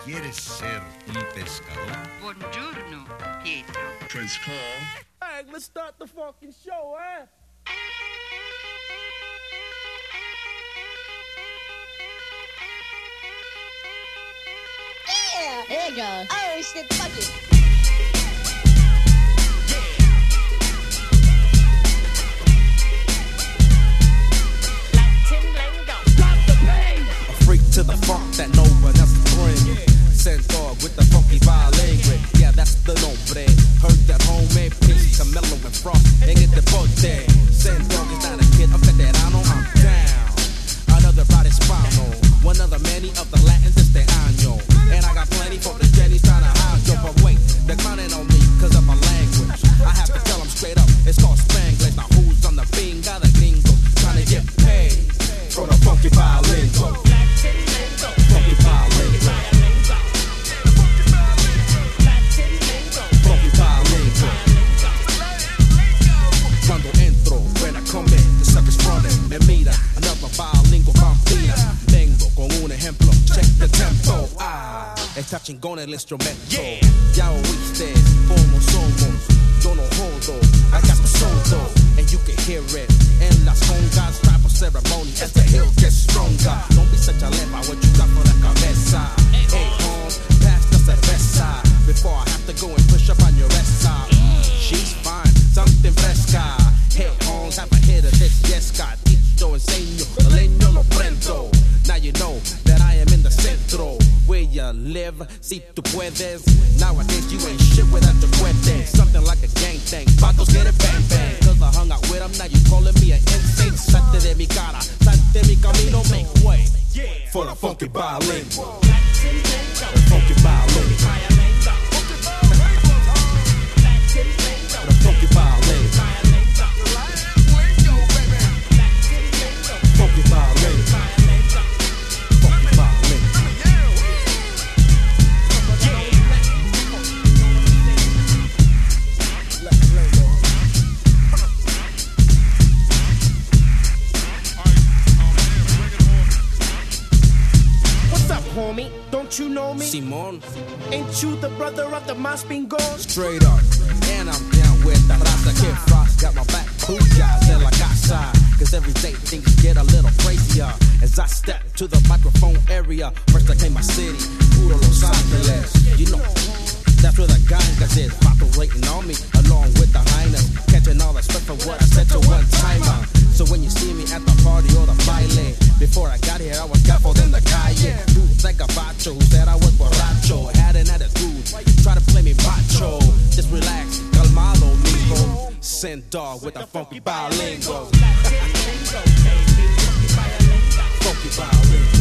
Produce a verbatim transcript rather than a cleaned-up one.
¿Quieres ser un pescador? Buongiorno, Pietro. Prince Paul. Hey, let's start the fucking show, eh? Yeah! There you go. Oh, shit, fuck it. To the funk that no one else can bring. Send dog with the funky violin grip. Yeah, that's the nombre. Heard that homemade piece of mellow and frost. And get the bote. Send dog is not a kid, I'm veterano, I'm down. Another body spinal. One of the many of the Latins, it's the año. And I got plenty for the Jennies trying to hide you. But wait, they're clowning on me cause of my language. I have to tell them straight up, it's called Spanglish. Now who's on the bingo, the gringo, trying to get paid for the funky violin. Funky violin. Funky violin. Cuando entro, when I come in, the suckers running. Me mira, another bilingual vampira. Vengo con un ejemplo, check the tempo. Ah, está chingón el instrumento. Ya oíste cómo somos. Yo no jodo, I got the soul and you can hear it. En las congas, type of ceremony, as the hill gets stronger. Don't be such a lemma, what you got for la cabeza? Hey, Holmes, pass the cerveza. Before I have to go and push up on your esa. She's fine, something fresca. Hey, Holmes, have a hit of this, yes, God. Dicho enseño, the leño lo prendo. Now you know that I am in the centro. Where you live, si tu puedes. Nowadays you ain't shit without your cuete. Something like a gang thing, vatos get it bang bang. Cause I hung out with them, now you calling me an insane. Salte de mi cara, salte de mi camino, make way for the funky violin. The funky violin. The funky violin. Funky violin. Funky violin. What's up, homie? Don't you know me? Simón, Ain't you the brother of the Mas Bingon? straight up. And I'm down with the raza. Kid Frost got my back. Booyahs en la casa. Cause every day things get a little crazier. As I step to the microphone area. First I came my city, puro Los Angeles. You know, that's where the gangas is. Vato waiting on me, along with the highness. Catching all the stuff for what I said to one timer. So when you see me at the party or the baile, before I got here I was careful in the calle. Dudes like a bacho who said I was borracho. Had an attitude, try to play me macho. Just relax, calmado, mijo. Send dog with the funky bilingual. Funky violin.